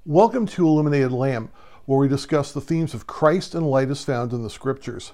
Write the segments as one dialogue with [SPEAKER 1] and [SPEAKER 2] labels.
[SPEAKER 1] Welcome to Illuminated Lamb, where we discuss the themes of Christ and light as found in the Scriptures.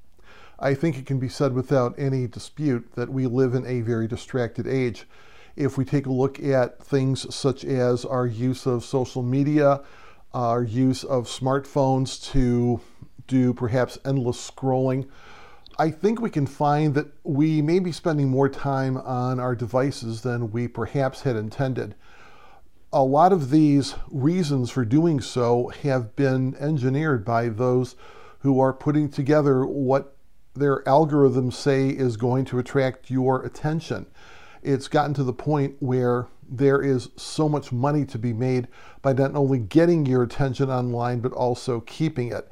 [SPEAKER 1] I think it can be said without any dispute that we live in a very distracted age. If we take a look at things such as our use of social media, our use of smartphones to do perhaps endless scrolling, I think we can find that we may be spending more time on our devices than we perhaps had intended. A lot of these reasons for doing so have been engineered by those who are putting together what their algorithms say is going to attract your attention. It's gotten to the point where there is so much money to be made by not only getting your attention online, but also keeping it.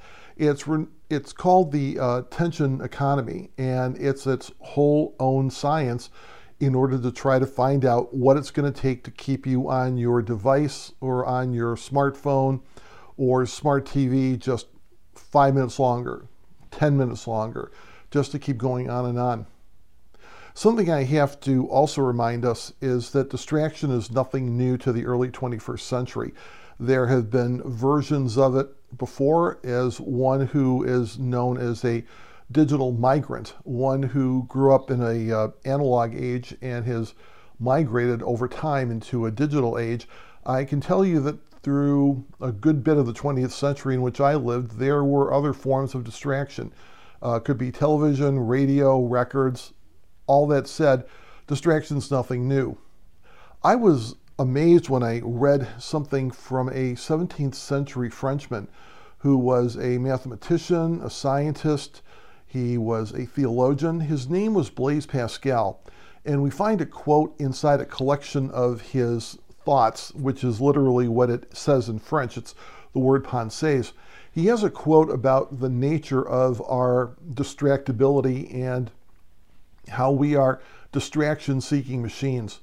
[SPEAKER 1] It's called the attention economy, and it's its whole own science in order to try to find out what it's going to take to keep you on your device or on your smartphone or smart TV just 5 minutes longer, 10 minutes longer, just to keep going on and on. Something I have to also remind us is that distraction is nothing new to the early 21st century. There have been versions of it before, as one who is known as a digital migrant, one who grew up in a analog age and has migrated over time into a digital age. I can tell you that through a good bit of the 20th century in which I lived, there were other forms of distraction. Could be television, radio, records. All that said, distraction's nothing new. I was amazed when I read something from a 17th century Frenchman who was a mathematician, a scientist. He was a theologian. His name was Blaise Pascal. And we find a quote inside a collection of his thoughts, which is literally what it says in French. It's the word pensées. He has a quote about the nature of our distractibility and how we are distraction-seeking machines.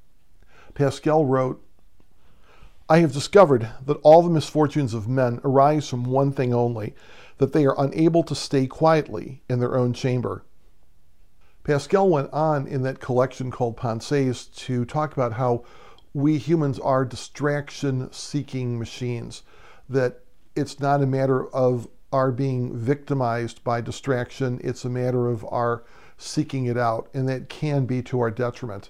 [SPEAKER 1] Pascal wrote, "I have discovered that all the misfortunes of men arise from one thing only, that they are unable to stay quietly in their own chamber." Pascal went on in that collection called Pensées to talk about how we humans are distraction-seeking machines, that it's not a matter of our being victimized by distraction, it's a matter of our seeking it out, and that can be to our detriment.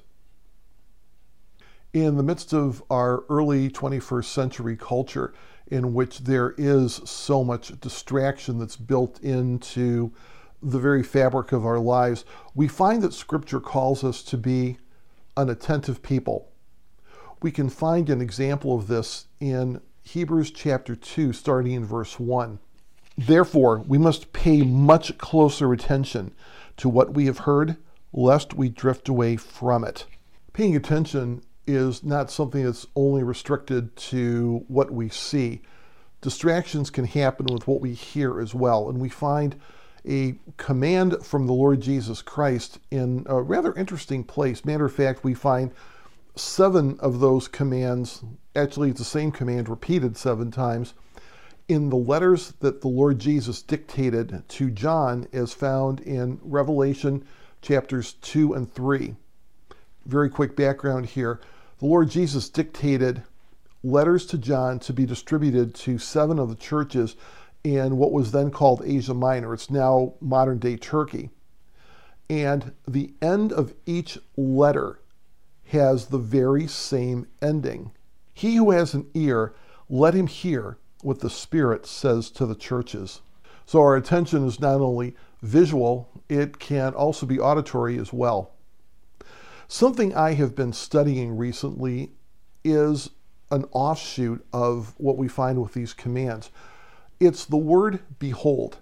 [SPEAKER 1] In the midst of our early 21st century culture, in which there is so much distraction that's built into the very fabric of our lives, we find that Scripture calls us to be an attentive people. We can find an example of this in Hebrews chapter 2, starting in verse 1. "Therefore, we must pay much closer attention to what we have heard, lest we drift away from it." Paying attention is not something that's only restricted to what we see. Distractions can happen with what we hear as well. And we find a command from the Lord Jesus Christ in a rather interesting place. Matter of fact, we find 7 of those commands, actually it's the same command repeated 7 times, in the letters that the Lord Jesus dictated to John, as found in Revelation chapters 2 and 3. Very quick background here. The Lord Jesus dictated letters to John to be distributed to 7 of the churches in what was then called Asia Minor. It's now modern day Turkey. And the end of each letter has the very same ending. "He who has an ear, let him hear what the Spirit says to the churches." So our attention is not only visual, it can also be auditory as well. Something I have been studying recently is an offshoot of what we find with these commands. It's the word behold.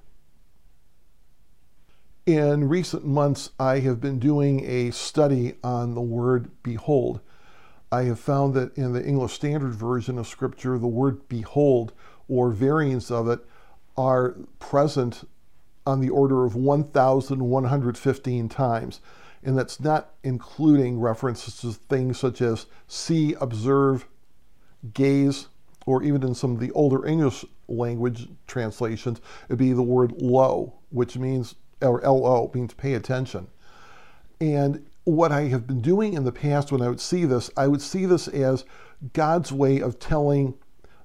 [SPEAKER 1] In recent months, I have been doing a study on the word behold. I have found that in the English Standard Version of Scripture, the word behold, or variants of it, are present on the order of 1,115 times. And that's not including references to things such as see, observe, gaze, or even in some of the older English language translations, it'd be the word lo, which means, or L-O, means pay attention. And what I have been doing in the past when I would see this as God's way of telling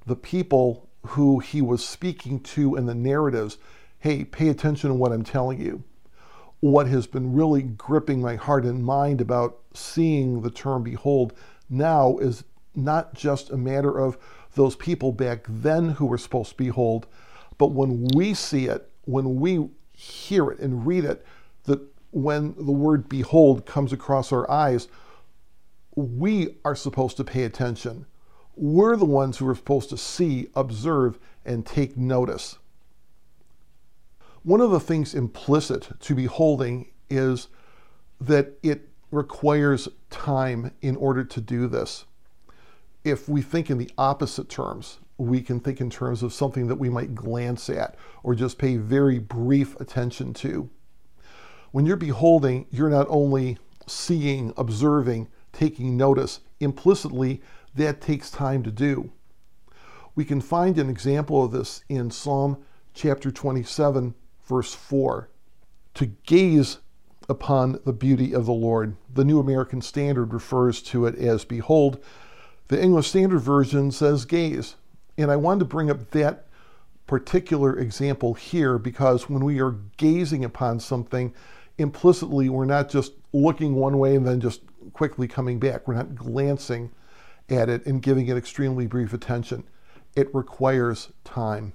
[SPEAKER 1] the people who he was speaking to in the narratives, hey, pay attention to what I'm telling you. What has been really gripping my heart and mind about seeing the term behold now is not just a matter of those people back then who were supposed to behold, but when we see it, when we hear it and read it, that when the word behold comes across our eyes, we are supposed to pay attention. We're the ones who are supposed to see, observe, and take notice. One of the things implicit to beholding is that it requires time in order to do this. If we think in the opposite terms, we can think in terms of something that we might glance at or just pay very brief attention to. When you're beholding, you're not only seeing, observing, taking notice. Implicitly, that takes time to do. We can find an example of this in Psalm chapter 27, verse 4. To gaze upon the beauty of the Lord. The New American Standard refers to it as behold. The English Standard Version says gaze. And I wanted to bring up that particular example here because when we are gazing upon something, implicitly we're not just looking one way and then just quickly coming back. We're not glancing at it and giving it extremely brief attention. It requires time.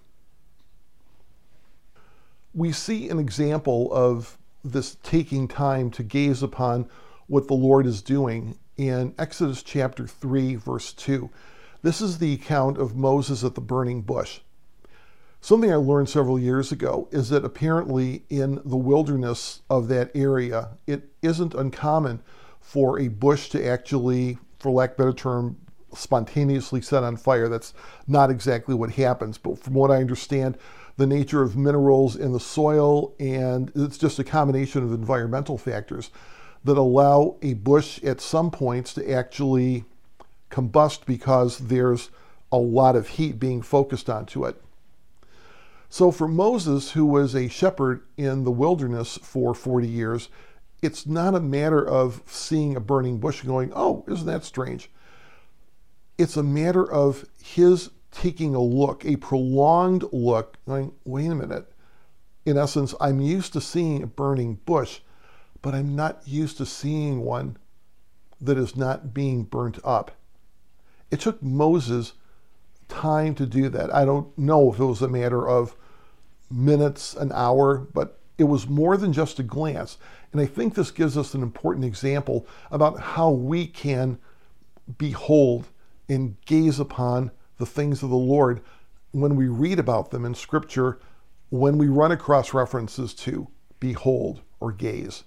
[SPEAKER 1] We see an example of this taking time to gaze upon what the Lord is doing in Exodus chapter 3, verse 2. This is the account of Moses at the burning bush. Something I learned several years ago is that apparently in the wilderness of that area, it isn't uncommon for a bush to actually, for lack of a better term, spontaneously set on fire. That's not exactly what happens, but from what I understand, the nature of minerals in the soil, and it's just a combination of environmental factors that allow a bush at some points to actually combust because there's a lot of heat being focused onto it. So for Moses, who was a shepherd in the wilderness for 40 years, it's not a matter of seeing a burning bush and going, oh, isn't that strange? It's a matter of his taking a look, a prolonged look, going, wait a minute. In essence, I'm used to seeing a burning bush, but I'm not used to seeing one that is not being burnt up. It took Moses time to do that. I don't know if it was a matter of minutes, an hour, but it was more than just a glance. And I think this gives us an important example about how we can behold and gaze upon the things of the Lord when we read about them in Scripture, when we run across references to behold or gaze.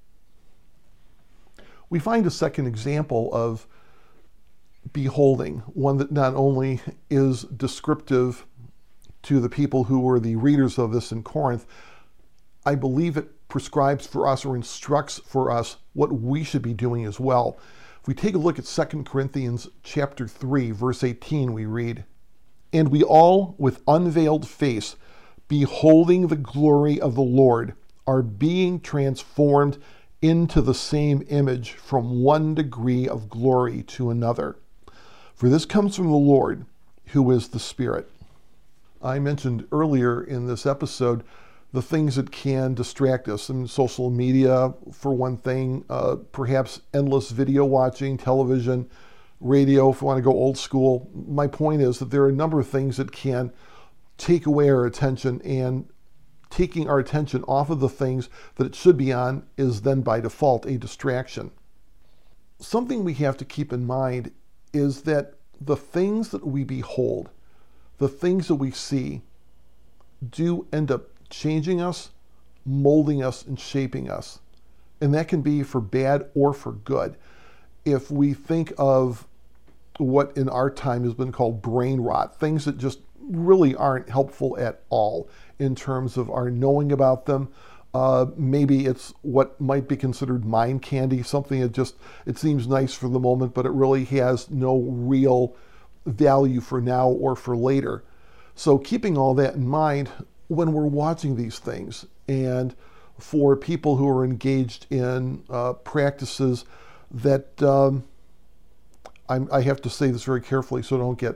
[SPEAKER 1] We find a second example of beholding, one that not only is descriptive to the people who were the readers of this in Corinth, I believe it prescribes for us or instructs for us what we should be doing as well. If we take a look at 2 Corinthians chapter 3, verse 18, we read, "And we all, with unveiled face, beholding the glory of the Lord, are being transformed into the same image from one degree of glory to another. For this comes from the Lord, who is the Spirit." I mentioned earlier in this episode the things that can distract us. And social media, for one thing, perhaps endless video watching, television, radio, if we want to go old school. My point is that there are a number of things that can take away our attention, and taking our attention off of the things that it should be on is then by default a distraction. Something we have to keep in mind is that the things that we behold, the things that we see, do end up changing us, molding us, and shaping us. And that can be for bad or for good. If we think of what in our time has been called brain rot, things that just really aren't helpful at all in terms of our knowing about them. Maybe it's what might be considered mind candy, something that just, it seems nice for the moment, but it really has no real value for now or for later. So keeping all that in mind when we're watching these things, and for people who are engaged in practices that, I have to say this very carefully so I don't get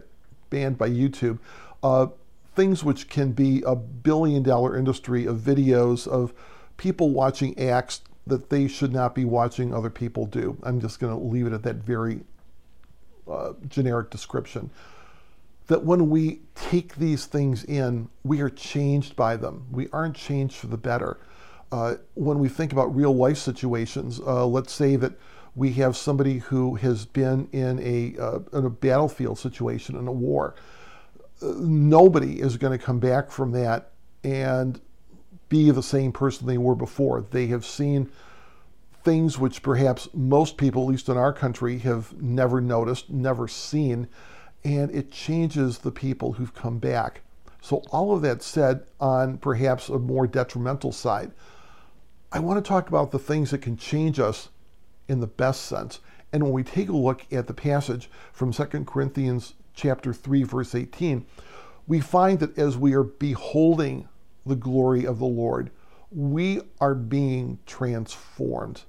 [SPEAKER 1] banned by YouTube. Things which can be a billion-dollar industry of videos of people watching acts that they should not be watching other people do. I'm just going to leave it at that very generic description. That when we take these things in, we are changed by them. We aren't changed for the better. When we think about real life situations, let's say that we have somebody who has been in a battlefield situation, in a war. Nobody is going to come back from that and be the same person they were before. They have seen things which perhaps most people, at least in our country, have never noticed, never seen, and it changes the people who've come back. So all of that said, on perhaps a more detrimental side, I want to talk about the things that can change us in the best sense. And when we take a look at the passage from 2 Corinthians chapter 3, verse 18, we find that as we are beholding the glory of the Lord, we are being transformed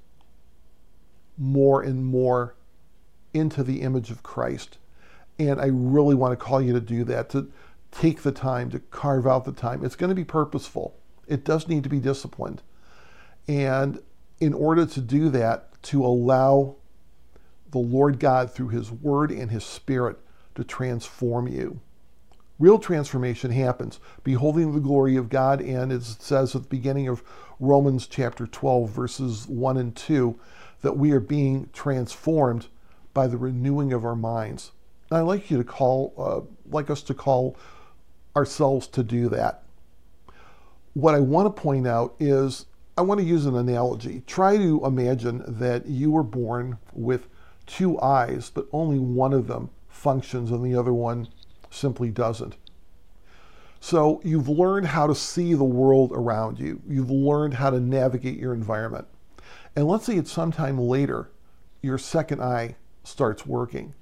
[SPEAKER 1] more and more into the image of Christ. And I really want to call you to do that, to take the time, to carve out the time. It's going to be purposeful. It does need to be disciplined. And in order to do that, to allow the Lord God through his word and his spirit to transform you. Real transformation happens, beholding the glory of God, and as it says at the beginning of Romans chapter 12, verses 1 and 2, that we are being transformed by the renewing of our minds. And I'd like you to like us to call ourselves to do that. What I want to point out is, I want to use an analogy. Try to imagine that you were born with two eyes, but only one of them functions and the other one simply doesn't. So you've learned how to see the world around you. You've learned how to navigate your environment. And let's say at some time later, your second eye starts working.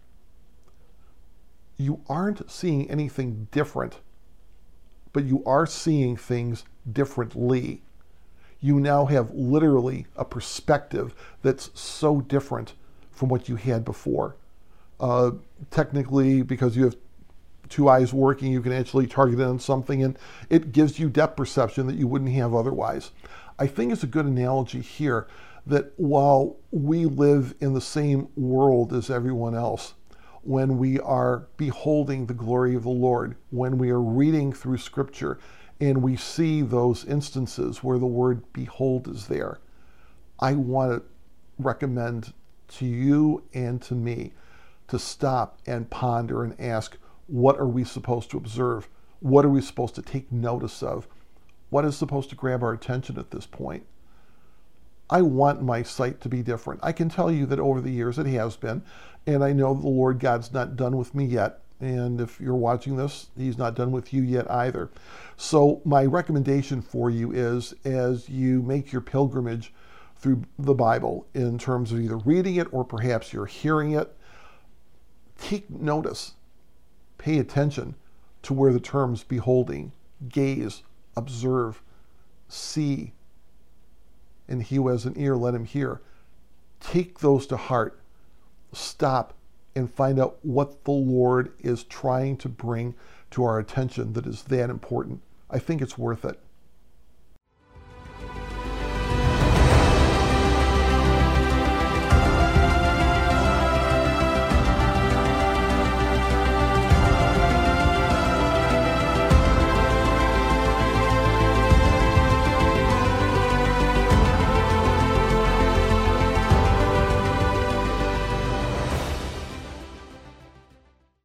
[SPEAKER 1] You aren't seeing anything different, but you are seeing things differently. You now have literally a perspective that's so different from what you had before. Technically, because you have two eyes working, you can actually target it on something, and it gives you depth perception that you wouldn't have otherwise. I think it's a good analogy here that while we live in the same world as everyone else, when we are beholding the glory of the Lord, when we are reading through Scripture, and we see those instances where the word behold is there, I want to recommend to you and to me to stop and ponder and ask, what are we supposed to observe? What are we supposed to take notice of? What is supposed to grab our attention at this point? I want my sight to be different. I can tell you that over the years it has been, and I know the Lord God's not done with me yet. And if you're watching this, he's not done with you yet either. So my recommendation for you is, as you make your pilgrimage through the Bible, in terms of either reading it or perhaps you're hearing it, take notice, pay attention to where the terms beholding, gaze, observe, see, and he who has an ear, let him hear. Take those to heart. Stop and find out what the Lord is trying to bring to our attention that is that important. I think it's worth it.